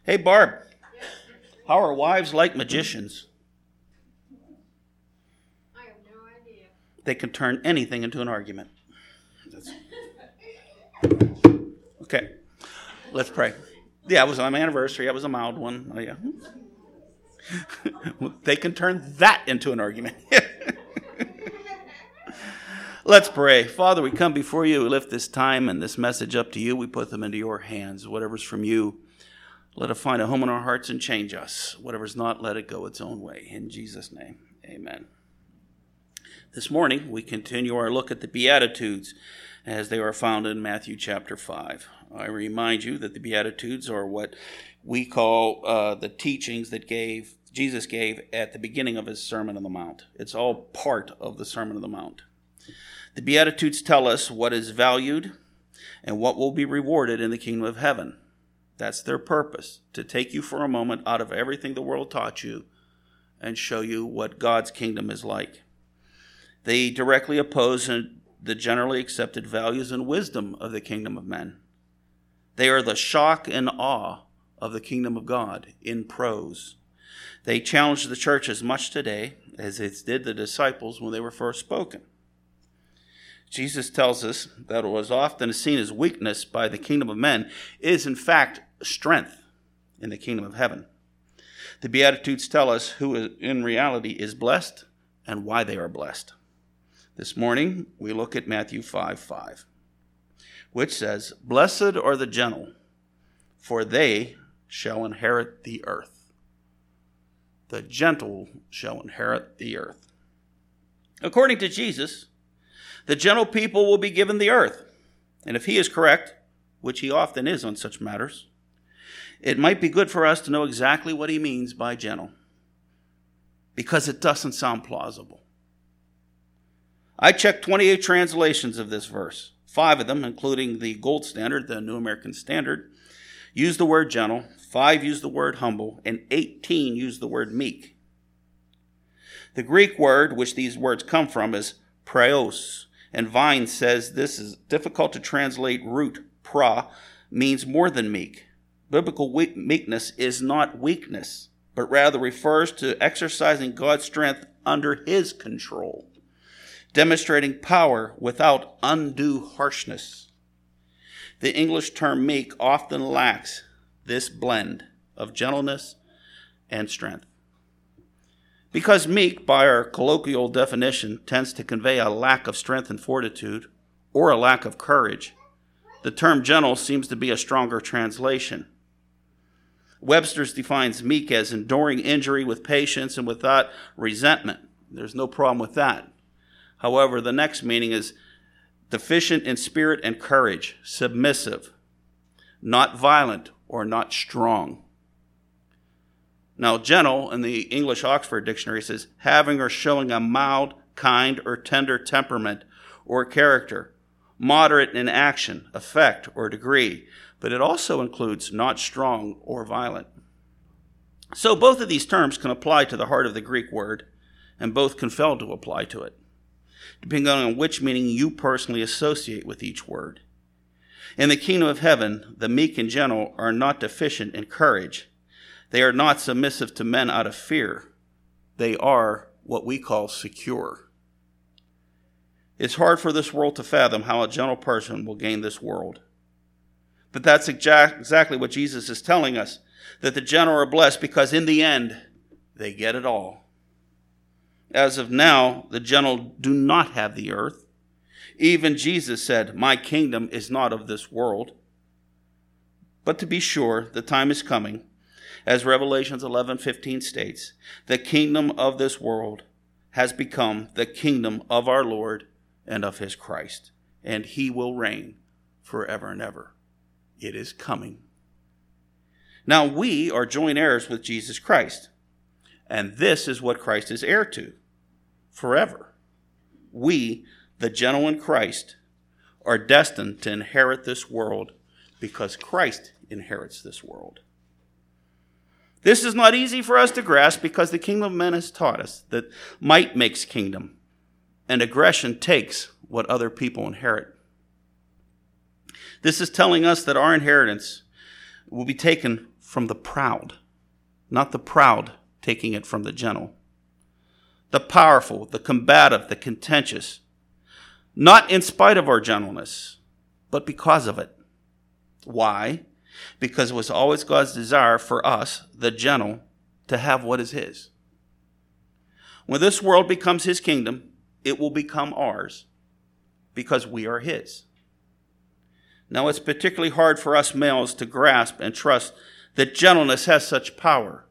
Hey, Barb, how are wives like magicians? I have no idea. They can turn anything into an argument. Okay, let's pray. Yeah, it was on my anniversary. It was a mild one. Oh, yeah. They can turn that into an argument. Let's pray. Father, we come before you. We lift this time and this message up to you. We put them into your hands. Whatever's from you, let it find a home in our hearts and change us. Whatever's not, let it go its own way. In Jesus' name, amen. This morning, we continue our look at the Beatitudes as they are found in Matthew chapter 5. I remind you that the Beatitudes are what we call the teachings that Jesus gave at the beginning of his Sermon on the Mount. It's all part of the Sermon on the Mount. The Beatitudes tell us what is valued and what will be rewarded in the kingdom of heaven. That's their purpose, to take you for a moment out of everything the world taught you and show you what God's kingdom is like. They directly oppose the generally accepted values and wisdom of the kingdom of men. They are the shock and awe of the kingdom of God in prose. They challenge the church as much today as it did the disciples when they were first spoken. Jesus tells us that what was often seen as weakness by the kingdom of men is in fact strength in the kingdom of heaven. The Beatitudes tell us who in reality is blessed and why they are blessed. This morning we look at Matthew 5:5, which says, "Blessed are the gentle, for they shall inherit the earth." The gentle shall inherit the earth. According to Jesus, the gentle people will be given the earth. And if he is correct, which he often is on such matters, it might be good for us to know exactly what he means by gentle, because it doesn't sound plausible. I checked 28 translations of this verse. 5 of them, including the Gold Standard, the New American Standard, use the word gentle, 5 use the word humble, and 18 use the word meek. The Greek word which these words come from is praeos, and Vine says this is difficult to translate root, pra, means more than meek. Biblical meekness is not weakness, but rather refers to exercising God's strength under his control, demonstrating power without undue harshness. The English term meek often lacks this blend of gentleness and strength. Because meek, by our colloquial definition, tends to convey a lack of strength and fortitude, or a lack of courage, the term gentle seems to be a stronger translation. Webster's defines meek as enduring injury with patience and without resentment. There's no problem with that. However, the next meaning is deficient in spirit and courage, submissive, not violent or not strong. Now, gentle in the English Oxford Dictionary says having or showing a mild, kind, or tender temperament or character, moderate in action, effect, or degree, but it also includes not strong or violent. So both of these terms can apply to the heart of the Greek word, and both can fail to apply to it, depending on which meaning you personally associate with each word. In the kingdom of heaven, the meek and gentle are not deficient in courage. They are not submissive to men out of fear. They are what we call secure. It's hard for this world to fathom how a gentle person will gain this world. But that's exactly what Jesus is telling us, that the gentle are blessed because in the end, they get it all. As of now, the gentle do not have the earth. Even Jesus said, "My kingdom is not of this world." But to be sure, the time is coming, as Revelations 11:15 states, the kingdom of this world has become the kingdom of our Lord and of his Christ, and he will reign forever and ever. It is coming. Now we are joint heirs with Jesus Christ, and this is what Christ is heir to, forever. We, the gentle in Christ, are destined to inherit this world because Christ inherits this world. This is not easy for us to grasp because the kingdom of men has taught us that might makes kingdom and aggression takes what other people inherit. This is telling us that our inheritance will be taken from the proud, not the proud taking it from the gentle. The powerful, the combative, the contentious, not in spite of our gentleness, but because of it. Why? Because it was always God's desire for us, the gentle, to have what is his. When this world becomes his kingdom, it will become ours because we are his. Now, it's particularly hard for us males to grasp and trust that gentleness has such power.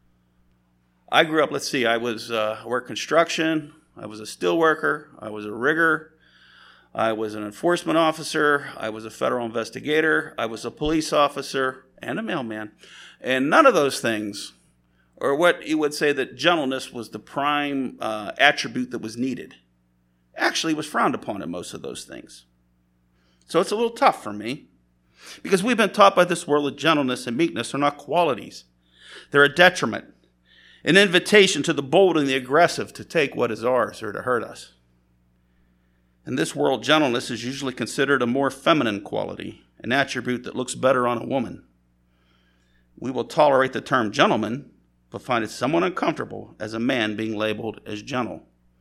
I grew up, I worked construction, I was a steel worker, I was a rigger, I was an enforcement officer, I was a federal investigator, I was a police officer, and a mailman. And none of those things, or what you would say that gentleness was the prime attribute that was needed, actually was frowned upon in most of those things. So it's a little tough for me, because we've been taught by this world that gentleness and meekness are not qualities. They're a detriment, an invitation to the bold and the aggressive to take what is ours or to hurt us. In this world, gentleness is usually considered a more feminine quality, an attribute that looks better on a woman. We will tolerate the term gentleman, but find it somewhat uncomfortable as a man being labeled as gentle.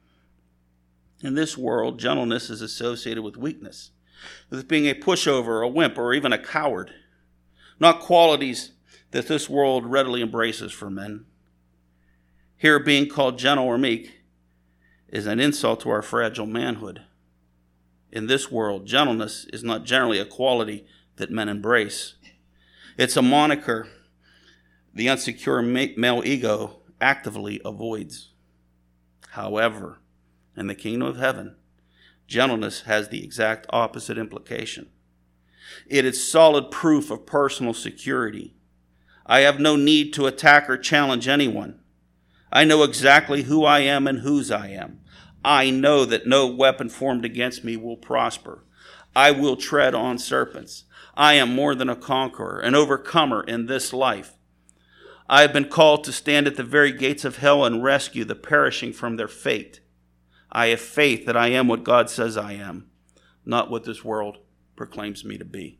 In this world, gentleness is associated with weakness, with being a pushover, a wimp, or even a coward, not qualities that this world readily embraces for men. Here, being called gentle or meek is an insult to our fragile manhood. In this world, gentleness is not generally a quality that men embrace. It's a moniker the insecure male ego actively avoids. However, in the kingdom of heaven, gentleness has the exact opposite implication. It is solid proof of personal security. I have no need to attack or challenge anyone. I know exactly who I am and whose I am. I know that no weapon formed against me will prosper. I will tread on serpents. I am more than a conqueror, an overcomer in this life. I have been called to stand at the very gates of hell and rescue the perishing from their fate. I have faith that I am what God says I am, not what this world proclaims me to be.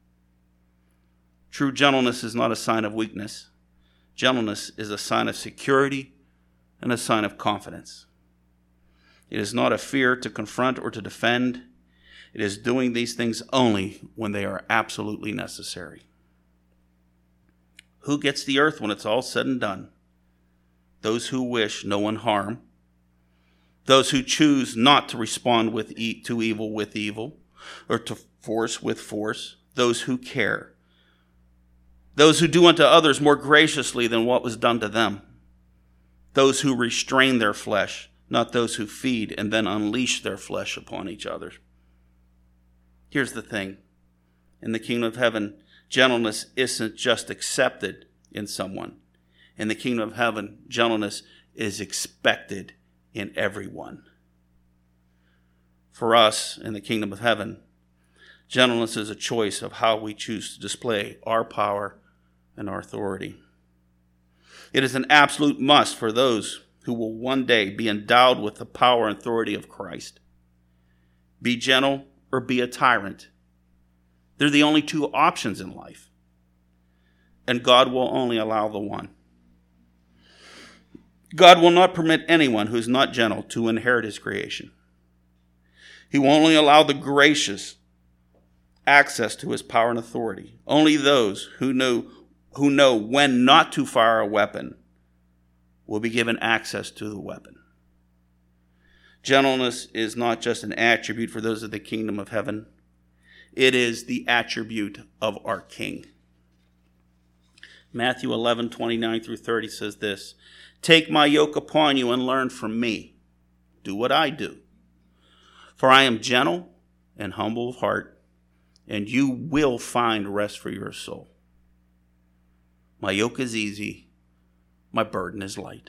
True gentleness is not a sign of weakness. Gentleness is a sign of security and a sign of confidence. It is not a fear to confront or to defend. It is doing these things only when they are absolutely necessary. Who gets the earth when it's all said and done? Those who wish no one harm. Those who choose not to respond to evil with evil, or to force with force. Those who care. Those who do unto others more graciously than what was done to them. Those who restrain their flesh, not those who feed and then unleash their flesh upon each other. Here's the thing. In the kingdom of heaven, gentleness isn't just accepted in someone. In the kingdom of heaven, gentleness is expected in everyone. For us, in the kingdom of heaven, gentleness is a choice of how we choose to display our power and our authority. It is an absolute must for those who will one day be endowed with the power and authority of Christ. Be gentle or be a tyrant. They're the only two options in life. And God will only allow the one. God will not permit anyone who is not gentle to inherit his creation. He will only allow the gracious access to his power and authority. Only those who know when not to fire a weapon will be given access to the weapon. Gentleness is not just an attribute for those of the kingdom of heaven. It is the attribute of our King. Matthew 11:29-30 says this, "Take my yoke upon you and learn from me. Do what I do. For I am gentle and humble of heart, and you will find rest for your soul. My yoke is easy, my burden is light."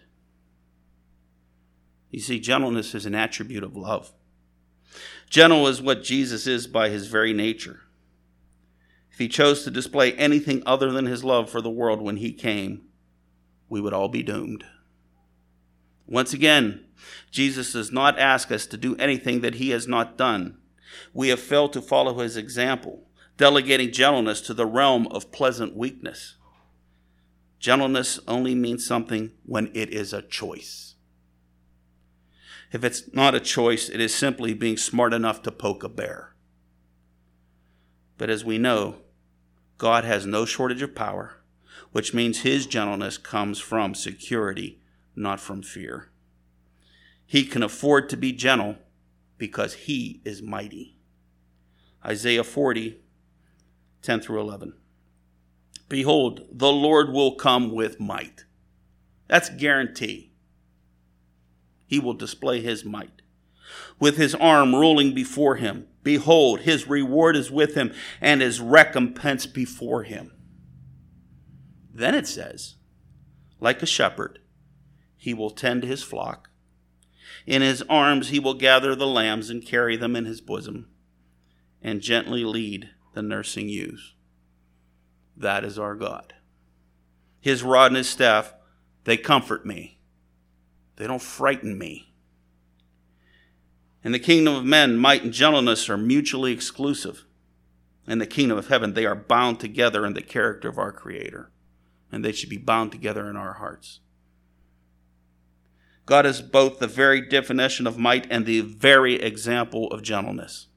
You see, gentleness is an attribute of love. Gentle is what Jesus is by his very nature. If he chose to display anything other than his love for the world when he came, we would all be doomed. Once again, Jesus does not ask us to do anything that he has not done. We have failed to follow his example, delegating gentleness to the realm of pleasant weakness. Gentleness only means something when it is a choice. If it's not a choice, it is simply being smart enough to poke a bear. But as we know, God has no shortage of power, which means his gentleness comes from security, not from fear. He can afford to be gentle because he is mighty. Isaiah 40, 10 through 11. Behold, the Lord will come with might. That's guarantee. He will display his might. With his arm ruling before him. Behold, his reward is with him, and his recompense before him. Then it says, like a shepherd, he will tend his flock. In his arms he will gather the lambs and carry them in his bosom, and gently lead the nursing ewes. That is our God. His rod and his staff, they comfort me. They don't frighten me. In the kingdom of men, might and gentleness are mutually exclusive. In the kingdom of heaven, they are bound together in the character of our Creator, and they should be bound together in our hearts. God is both the very definition of might and the very example of gentleness.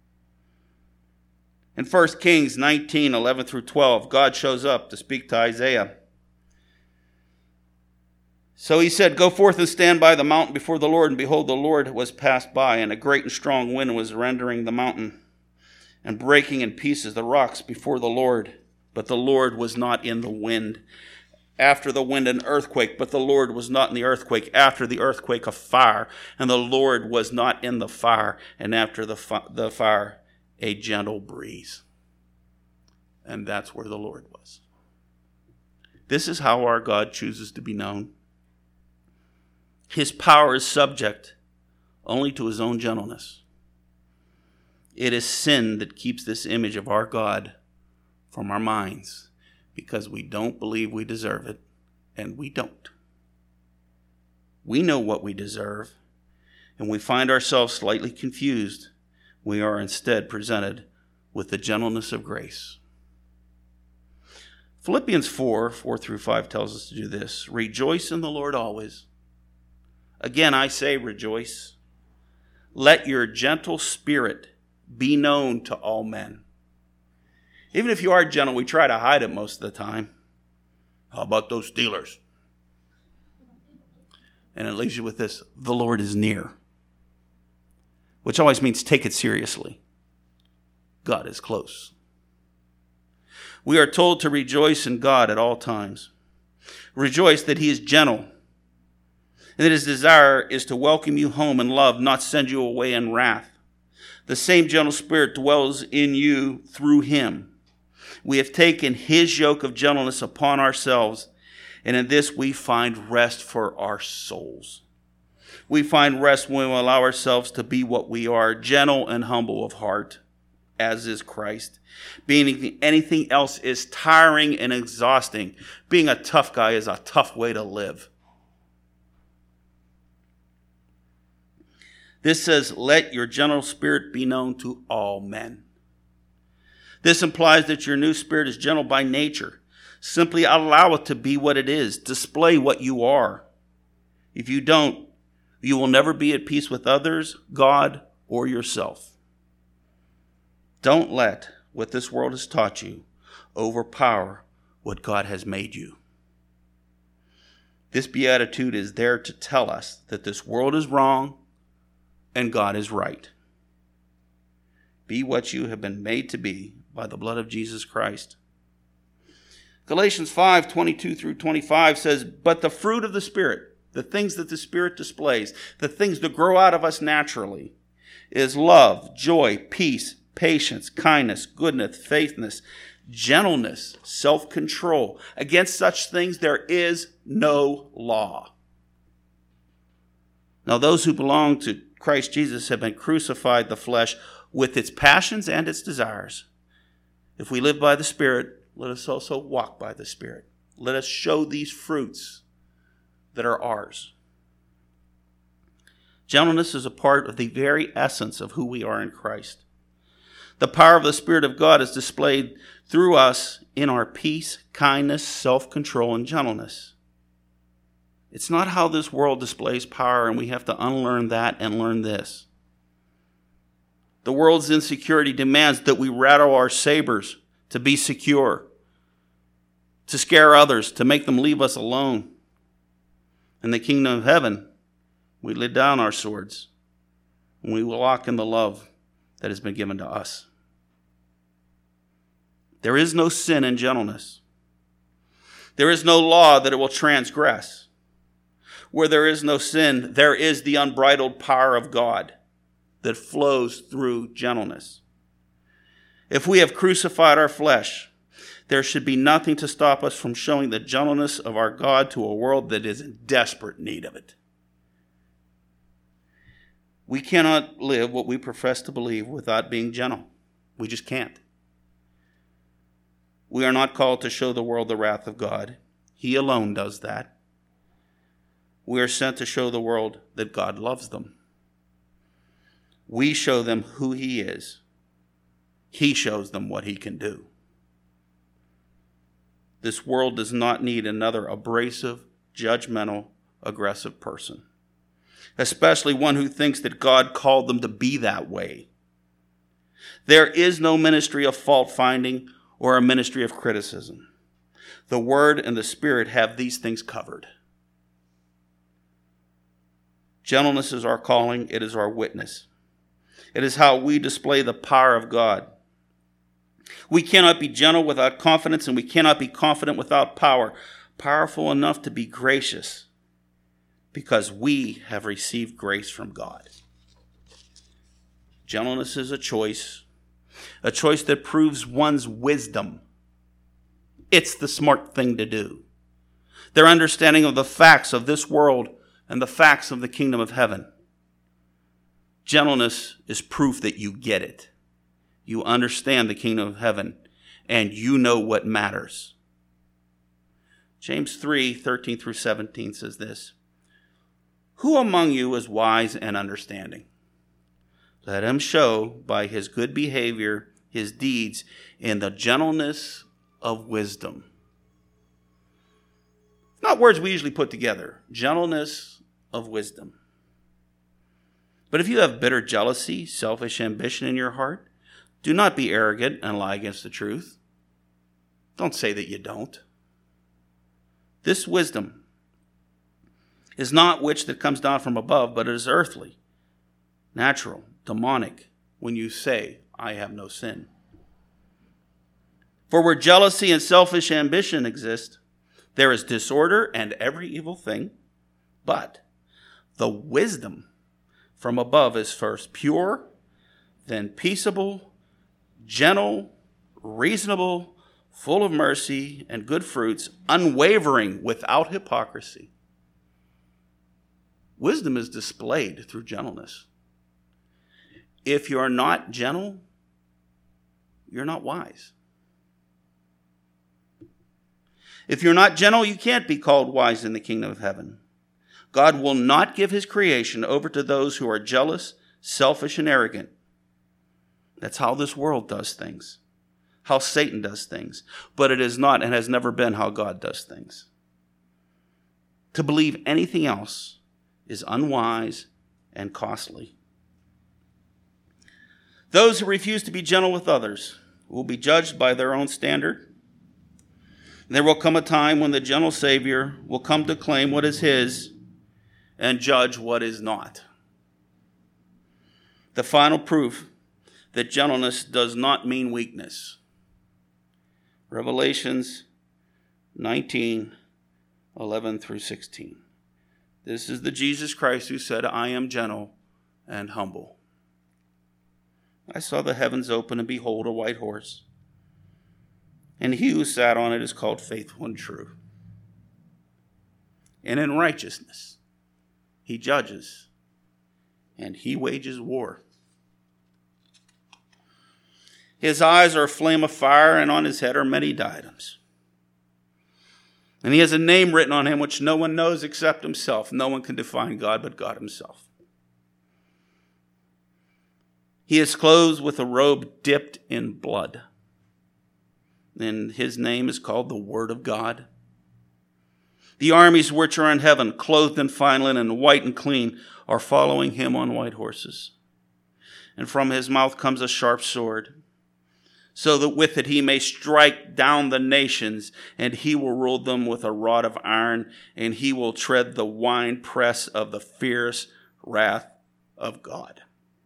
In 1 Kings 19, 11 through 12, God shows up to speak to Isaiah. So he said, go forth and stand by the mountain before the Lord. And behold, the Lord was passed by, and a great and strong wind was rending the mountain and breaking in pieces the rocks before the Lord. But the Lord was not in the wind. After the wind, an earthquake, but the Lord was not in the earthquake. After the earthquake, a fire, and the Lord was not in the fire. And after the fire, a gentle breeze. And that's where the Lord was. This is how our God chooses to be known. His power is subject only to his own gentleness. It is sin that keeps this image of our God from our minds because we don't believe we deserve it, and we don't. We know what we deserve, and we find ourselves slightly confused. We are instead presented with the gentleness of grace. Philippians 4 through 5 tells us to do this. Rejoice in the Lord always. Again, I say rejoice. Let your gentle spirit be known to all men. Even if you are gentle, we try to hide it most of the time. How about those Steelers? And it leaves you with this, the Lord is near. Which always means take it seriously. God is close. We are told to rejoice in God at all times. Rejoice that he is gentle, and that his desire is to welcome you home in love, not send you away in wrath. The same gentle spirit dwells in you through him. We have taken his yoke of gentleness upon ourselves, and in this we find rest for our souls. We find rest when we allow ourselves to be what we are, gentle and humble of heart, as is Christ. Being anything else is tiring and exhausting. Being a tough guy is a tough way to live. This says, let your gentle spirit be known to all men. This implies that your new spirit is gentle by nature. Simply allow it to be what it is. Display what you are. If you don't, you will never be at peace with others, God, or yourself. Don't let what this world has taught you overpower what God has made you. This beatitude is there to tell us that this world is wrong and God is right. Be what you have been made to be by the blood of Jesus Christ. Galatians 5, 22 through 25 says, but the fruit of the Spirit, the things that the Spirit displays, the things that grow out of us naturally, is love, joy, peace, patience, kindness, goodness, faithfulness, gentleness, self-control. Against such things there is no law. Now those who belong to Christ Jesus have been crucified the flesh with its passions and its desires. If we live by the Spirit, let us also walk by the Spirit. Let us show these fruits that are ours. Gentleness is a part of the very essence of who we are in Christ. The power of the Spirit of God is displayed through us in our peace, kindness, self-control, and gentleness. It's not how this world displays power, and we have to unlearn that and learn this. The world's insecurity demands that we rattle our sabers to be secure, to scare others, to make them leave us alone. In the kingdom of heaven, we lay down our swords, and we will walk in the love that has been given to us. There is no sin in gentleness. There is no law that it will transgress. Where there is no sin, there is the unbridled power of God that flows through gentleness. If we have crucified our flesh, there should be nothing to stop us from showing the gentleness of our God to a world that is in desperate need of it. We cannot live what we profess to believe without being gentle. We just can't. We are not called to show the world the wrath of God. He alone does that. We are sent to show the world that God loves them. We show them who He is. He shows them what He can do. This world does not need another abrasive, judgmental, aggressive person, especially one who thinks that God called them to be that way. There is no ministry of fault-finding or a ministry of criticism. The Word and the Spirit have these things covered. Gentleness is our calling. It is our witness. It is how we display the power of God. We cannot be gentle without confidence, and we cannot be confident without power. Powerful enough to be gracious, because we have received grace from God. Gentleness is a choice that proves one's wisdom. It's the smart thing to do. Their understanding of the facts of this world and the facts of the kingdom of heaven. Gentleness is proof that you get it. You understand the kingdom of heaven, and you know what matters. James 3:13 through 17 says this: Who among you is wise and understanding? Let him show by his good behavior his deeds in the gentleness of wisdom. Not words we usually put together. Gentleness of wisdom. But if you have bitter jealousy, selfish ambition in your heart, do not be arrogant and lie against the truth. Don't say that you don't. This wisdom is not which that comes down from above, but it is earthly, natural, demonic, when you say, I have no sin. For where jealousy and selfish ambition exist, there is disorder and every evil thing. But the wisdom from above is first pure, then peaceable, gentle, reasonable, full of mercy and good fruits, unwavering, without hypocrisy. Wisdom is displayed through gentleness. If you're not gentle, you're not wise. If you're not gentle, you can't be called wise in the kingdom of heaven. God will not give his creation over to those who are jealous, selfish, and arrogant. That's how this world does things, how Satan does things. But it is not and has never been how God does things. To believe anything else is unwise and costly. Those who refuse to be gentle with others will be judged by their own standard. There will come a time when the gentle Savior will come to claim what is his and judge what is not. The final proof that gentleness does not mean weakness. Revelations 19:11 through 16. This is the Jesus Christ who said, I am gentle and humble. I saw the heavens open, and behold, a white horse. And he who sat on it is called Faithful and True. And in righteousness he judges, and he wages war. His eyes are a flame of fire, and on his head are many diadems. And he has a name written on him which no one knows except himself. No one can define God but God himself. He is clothed with a robe dipped in blood. and his name is called the Word of God. The armies which are in heaven, clothed in fine linen, white and clean, are following him on white horses. And from his mouth comes a sharp sword, so that with it he may strike down the nations, and he will rule them with a rod of iron, and he will tread the winepress of the fierce wrath of God,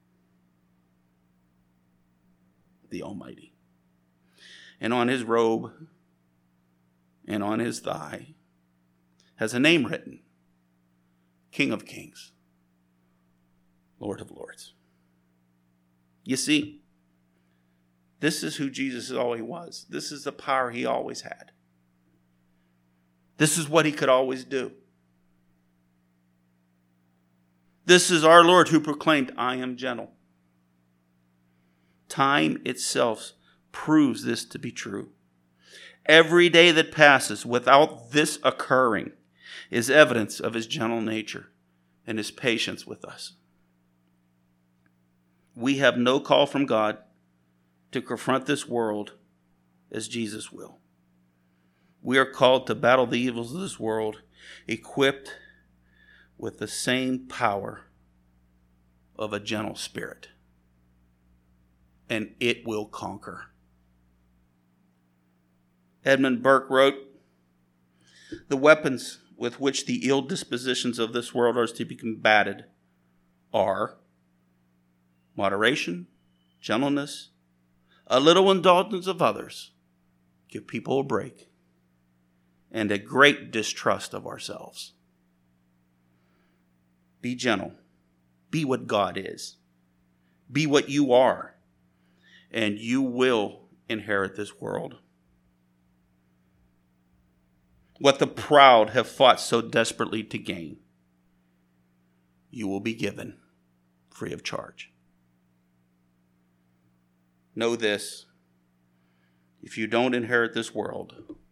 the Almighty. And on his robe and on his thigh has a name written, King of Kings, Lord of Lords. You see, this is who Jesus always was. This is the power he always had. This is what he could always do. This is our Lord who proclaimed, I am gentle. Time itself proves this to be true. Every day that passes without this occurring is evidence of his gentle nature and his patience with us. We have no call from God to confront this world as Jesus will. We are called to battle the evils of this world, equipped with the same power of a gentle spirit. And it will conquer. Edmund Burke wrote, the weapons with which the ill dispositions of this world are to be combated are moderation, gentleness, a little indulgence of others, give people a break, and a great distrust of ourselves. Be gentle. Be what God is. Be what you are, and you will inherit this world. What the proud have fought so desperately to gain, you will be given free of charge. Know this, if you don't inherit this world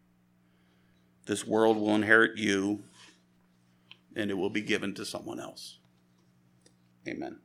will inherit you, and it will be given to someone else. Amen.